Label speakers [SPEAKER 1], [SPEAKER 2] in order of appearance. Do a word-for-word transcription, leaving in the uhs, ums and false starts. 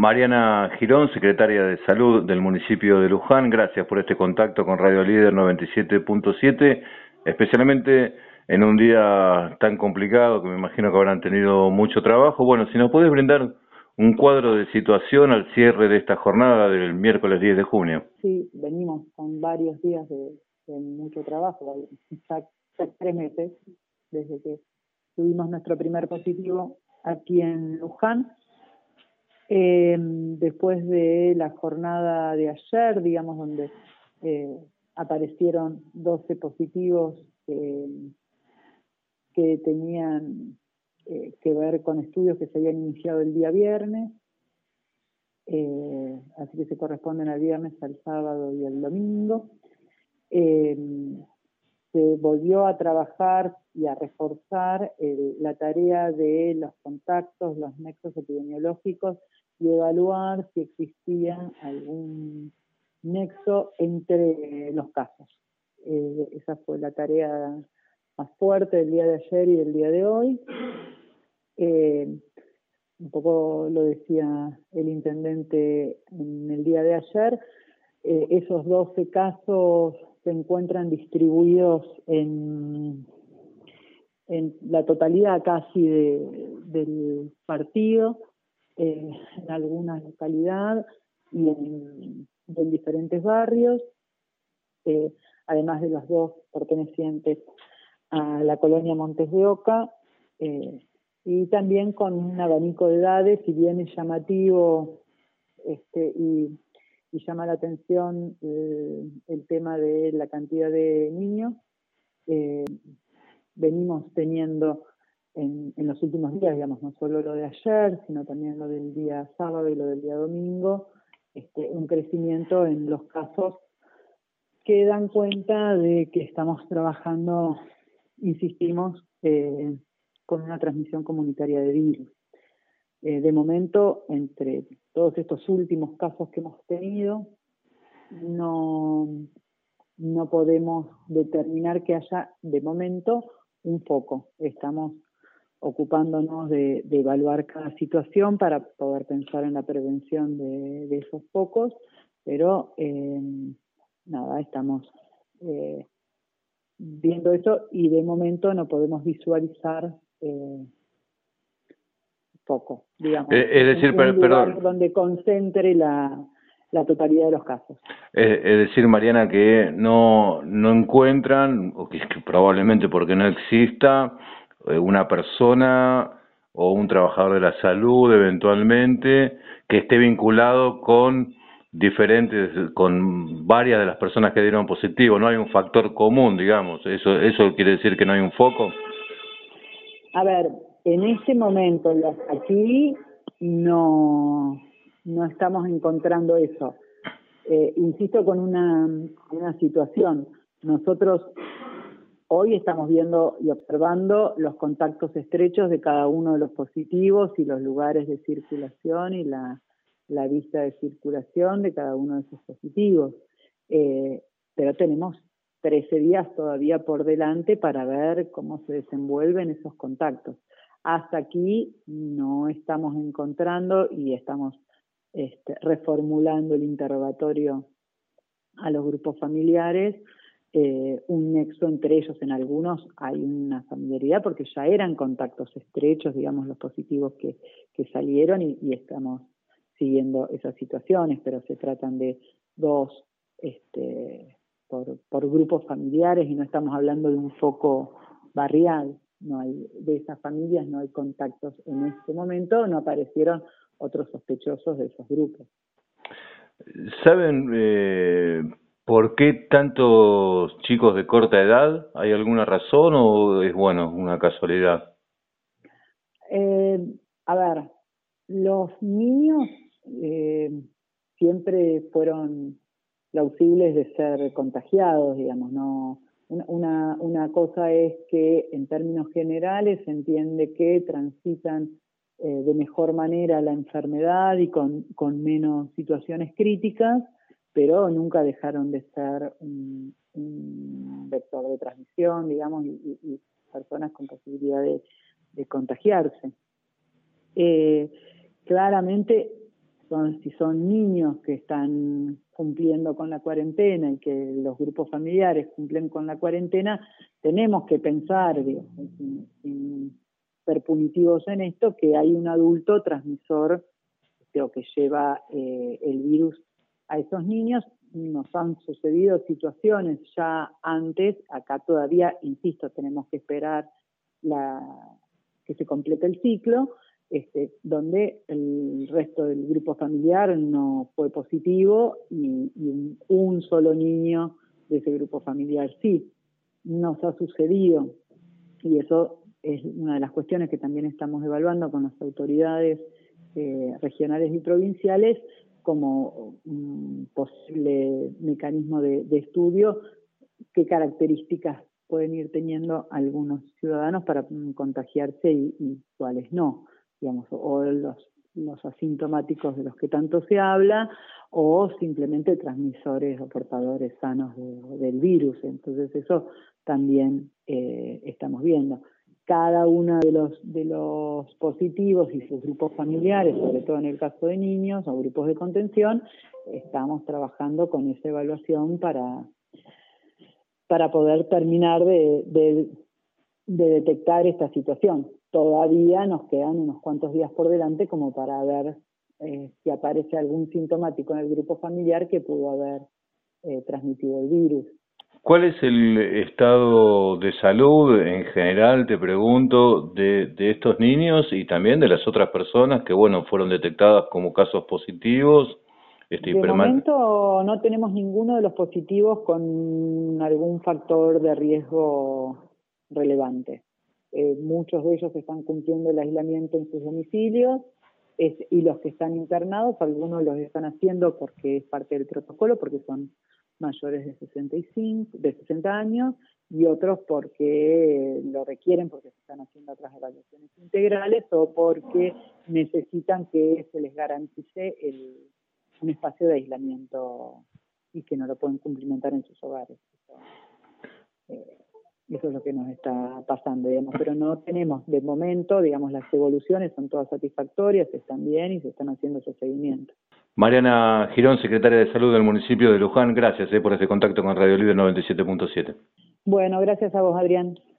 [SPEAKER 1] Mariana Girón, secretaria de Salud del municipio de Luján, gracias por este contacto con Radio Líder noventa y siete punto siete, especialmente en un día tan complicado que me imagino que habrán tenido mucho trabajo. Bueno, si nos puedes brindar un cuadro de situación al cierre de esta jornada del miércoles diez de junio.
[SPEAKER 2] Sí, venimos con varios días de, de mucho trabajo, ya, ya tres meses desde que tuvimos nuestro primer positivo aquí en Luján. Eh, después de la jornada de ayer, digamos, donde eh, aparecieron doce positivos eh, que tenían eh, que ver con estudios que se habían iniciado el día viernes, eh, así que se corresponden al viernes, al sábado y al domingo. Eh, se volvió a trabajar y a reforzar el, la tarea de los contactos, los nexos epidemiológicos y evaluar si existía algún nexo entre los casos. Eh, esa fue la tarea más fuerte del día de ayer y del día de hoy. Eh, un poco lo decía el intendente en el día de ayer, eh, esos doce casos se encuentran distribuidos en, en la totalidad casi de, del partido, eh, en alguna localidad y en, en diferentes barrios, eh, además de los dos pertenecientes a la colonia Montes de Oca, eh, y también con un abanico de edades, si bien es llamativo este, y y llama la atención eh, el tema de la cantidad de niños. Eh, venimos teniendo en, en los últimos días, digamos, no solo lo de ayer, sino también lo del día sábado y lo del día domingo, este, un crecimiento en los casos que dan cuenta de que estamos trabajando, insistimos, eh, con una transmisión comunitaria de virus. Eh, de momento, entre todos estos últimos casos que hemos tenido, no, no podemos determinar que haya, de momento, un foco. Estamos ocupándonos de, de evaluar cada situación para poder pensar en la prevención de, de esos focos, pero eh, nada, estamos eh, viendo eso y de momento no podemos visualizar eh, poco, digamos,
[SPEAKER 1] Eh, es decir,
[SPEAKER 2] un,
[SPEAKER 1] per,
[SPEAKER 2] un lugar
[SPEAKER 1] perdón.
[SPEAKER 2] donde concentre la, la totalidad de los casos.
[SPEAKER 1] Es, es decir, Mariana, que no, no encuentran, o que, que probablemente porque no exista, eh, una persona o un trabajador de la salud eventualmente que esté vinculado con diferentes, con varias de las personas que dieron positivo. No hay un factor común, digamos. Eso, eso quiere decir que no hay un foco.
[SPEAKER 2] A ver, en este momento, aquí no, no estamos encontrando eso. Eh, insisto con una, una situación. Nosotros hoy estamos viendo y observando los contactos estrechos de cada uno de los positivos y los lugares de circulación y la, la vista de circulación de cada uno de esos positivos. Eh, pero tenemos trece días todavía por delante para ver cómo se desenvuelven esos contactos. Hasta aquí no estamos encontrando y estamos este, reformulando el interrogatorio a los grupos familiares, eh, un nexo entre ellos. En algunos hay una familiaridad porque ya eran contactos estrechos, digamos, los positivos que, que salieron y, y estamos siguiendo esas situaciones, pero se tratan de dos este, por, por grupos familiares y no estamos hablando de un foco barrial. No hay, de esas familias no hay contactos en este momento, no aparecieron otros sospechosos de esos grupos.
[SPEAKER 1] ¿Saben eh, por qué tantos chicos de corta edad? ¿Hay alguna razón o es, bueno, una casualidad?
[SPEAKER 2] Eh, a ver, los niños eh, siempre fueron plausibles de ser contagiados, digamos, no. Una, una cosa es que en términos generales se entiende que transitan eh, de mejor manera la enfermedad y con, con menos situaciones críticas, pero nunca dejaron de ser un, un vector de transmisión, digamos, y, y, y personas con posibilidad de, de contagiarse. Eh, claramente son, si son niños que están cumpliendo con la cuarentena y que los grupos familiares cumplen con la cuarentena, tenemos que pensar, digo, sin, sin ser punitivos en esto, que hay un adulto transmisor, creo que lleva eh, el virus a esos niños. Nos han sucedido situaciones ya antes, acá todavía, insisto, tenemos que esperar la, que se complete el ciclo, este, donde el resto del grupo familiar no fue positivo y, y un, un solo niño de ese grupo familiar sí. Nos ha sucedido, y eso es una de las cuestiones que también estamos evaluando con las autoridades eh, regionales y provinciales, como un posible mecanismo de, de estudio, qué características pueden ir teniendo algunos ciudadanos para contagiarse y, y cuáles no, digamos, o los, los asintomáticos de los que tanto se habla, o simplemente transmisores o portadores sanos de, del virus. Entonces eso también eh, estamos viendo. Cada uno de los, de los positivos y sus grupos familiares, sobre todo en el caso de niños o grupos de contención, estamos trabajando con esa evaluación para, para poder terminar de, de, de detectar esta situación. Todavía nos quedan unos cuantos días por delante como para ver eh, si aparece algún sintomático en el grupo familiar que pudo haber eh, transmitido el virus.
[SPEAKER 1] ¿Cuál es el estado de salud en general, te pregunto, de, de estos niños y también de las otras personas que, bueno, fueron detectadas como casos positivos? Este,
[SPEAKER 2] de momento no tenemos ninguno de los positivos con algún factor de riesgo relevante. Eh, muchos de ellos están cumpliendo el aislamiento en sus domicilios, es, y los que están internados, algunos los están haciendo porque es parte del protocolo, porque son mayores de sesenta y cinco, de sesenta años, y otros porque lo requieren, porque se están haciendo otras evaluaciones integrales o porque necesitan que se les garantice el, un espacio de aislamiento y que no lo pueden cumplimentar en sus hogares. Eso, eh, eso es lo que nos está pasando, digamos, pero no tenemos, de momento, digamos, las evoluciones son todas satisfactorias, están bien y se están haciendo esos seguimientos.
[SPEAKER 1] Mariana Girón, secretaria de Salud del municipio de Luján, gracias eh, por este contacto con Radio Líder noventa y siete punto siete.
[SPEAKER 2] Bueno, gracias a vos, Adrián.